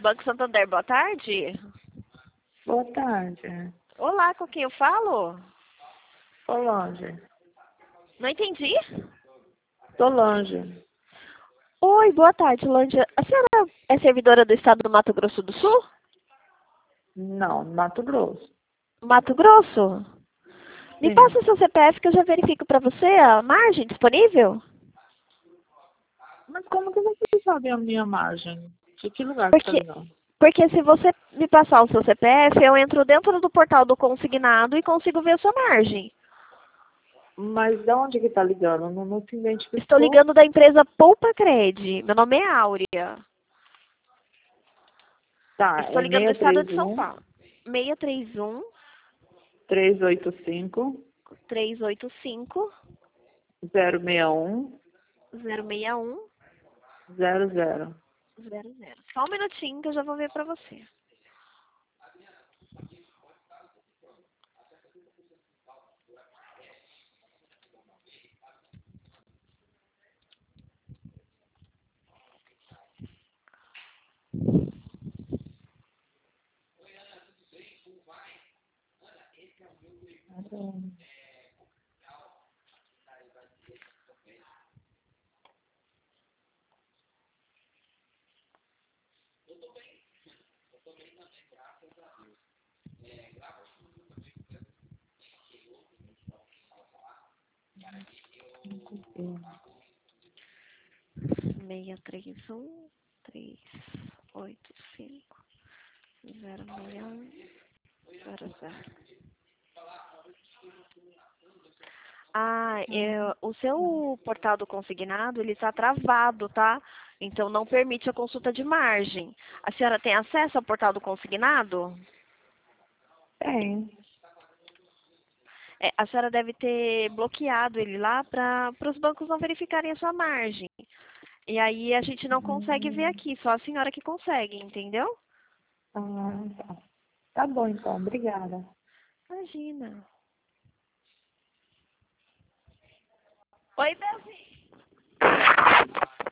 Banco Santander, boa tarde. Boa tarde. Olá, com quem eu falo? Solange. Não entendi. Solange. Oi, boa tarde, Lândia. A senhora é servidora do estado do Mato Grosso do Sul? Não, Mato Grosso. Mato Grosso? Me Sim. passa o seu CPF que eu já verifico para você a margem disponível? Mas como que você sabe a minha margem? De que lugar que você tá Porque, ligando? porque se você me passar o seu CPF, eu entro dentro do portal do consignado e consigo ver a sua margem. Mas de onde que tá ligando? Não se Estou identificou? ligando da empresa Poupa Cred. Meu nome é Áurea. Tá, Estou é ligando do estado de São 631 Paulo. 631 385 385 061 061 00. 00. Só um minutinho que eu já vou ver pra você. Seis três um 385 061 00. O seu portal do consignado, ele está travado, tá? Então não permite a consulta de margem. A senhora tem acesso ao portal do consignado? Tem. A senhora deve ter bloqueado ele lá para os bancos não verificarem a sua margem. E aí a gente não consegue ver aqui, só a senhora que consegue, entendeu? Tá. Tá bom então, obrigada. Imagina. Oi, Belzinho.